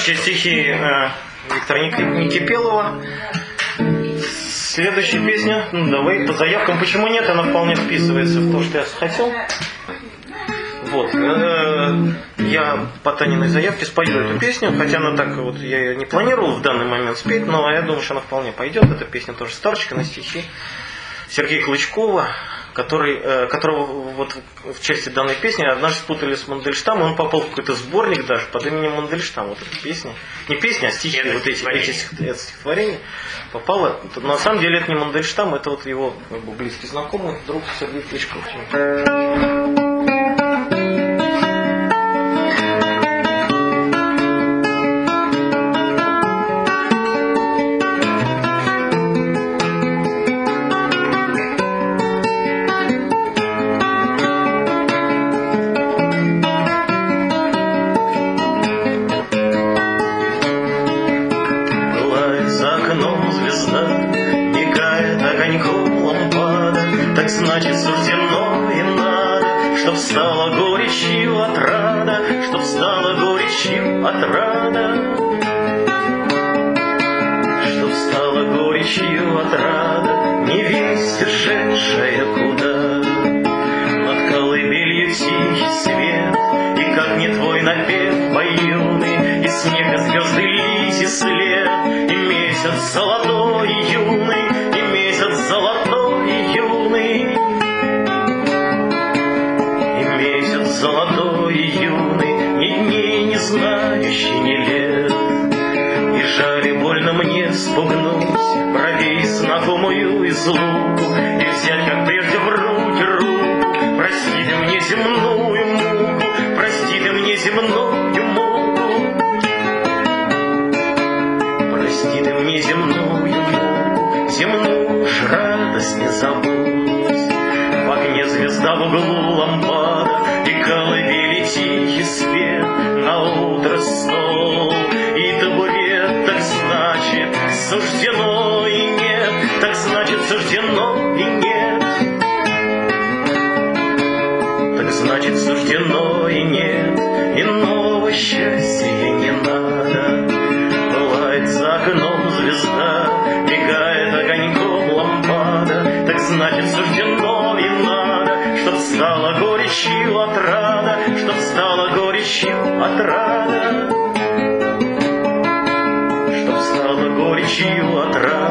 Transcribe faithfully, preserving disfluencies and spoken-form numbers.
Следующие стихи э, Виктора Некипелова. Следующая песня, ну, давай по заявкам. Почему нет? Она вполне вписывается в то, что я хотел. Вот. Я по Таниной заявке спою эту песню, хотя она так вот, я ее не планировал в данный момент спеть, но я думаю, что она вполне пойдет. Эта песня тоже старчика на стихи Сергея Клычкова, который, которого вот в части данной песни однажды спутали с Мандельштамом, он попал в какой-то сборник даже под именем Мандельштам. Вот эта песня, не песня, а стихи, вот эти, эти стихотворения попало. На самом деле это не Мандельштам, это вот его как бы, близкий знакомый, друг Сергей Клычков. Значит, суждено и надо, чтоб стало горечью отрада, чтоб стало горечью отрада, чтоб стало горечью отрада, невесть, ушедшая куда. Над колыбелью тихий свет, и как не твой напев поюный, и снега звезды лизи след, и месяц золотой и юный, и месяц золотой и юный. Золотой и юный, ни дней не знающий, ни лет. И жаль и больно мне спугнуть бровей знакомую излуку и взять, как прежде, в руки руку. Прости ты мне земную муку, прости ты мне земную муку, прости ты мне земную муку, земную ж радость не забудь. В огне звезда в углу лампада, и колыбели тихий свет, на утро стол и табурет. Так значит, суждено и нет, так значит, суждено и нет, так значит, суждено и нет, иного счастья не надо. Пылает за окном звезда, мигает огоньком лампада, так значит, суждено и надо, чтоб стало горечью отрада, чтоб стало горечью отрада, чтоб стало горечью отрада.